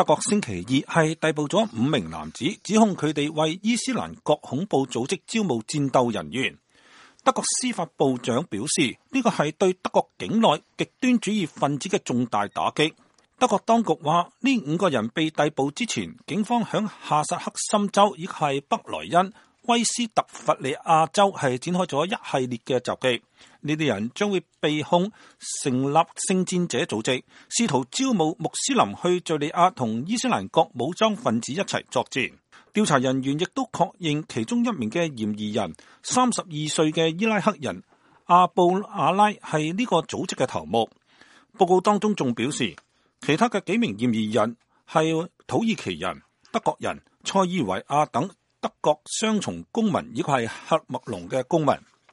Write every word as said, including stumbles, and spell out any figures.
德國星期二係逮捕咗五名男子，指控佢哋為伊斯蘭國恐怖組織招募戰鬥人員。德國司法部長表示，呢個係對德國境內極端主義分子嘅重大打擊。德國當局話，呢五個人被逮捕之前，警方響哈薩克森州以及係北萊茵、威斯特伐利亞州係展開咗一系列嘅襲擊。呢啲人將會被控成立聖戰者組織，試圖招募穆斯林去敘利亞同伊斯蘭國武裝分子一齊作戰。調查人員亦都確認其中一名嘅嫌疑人，三十二歲嘅伊拉克人阿布阿拉係呢個組織嘅頭目。報告當中仲表示，其他嘅幾名嫌疑人係土耳其人、德國人、塞爾維亞等德國雙重公民，以及係喀麥隆嘅公民。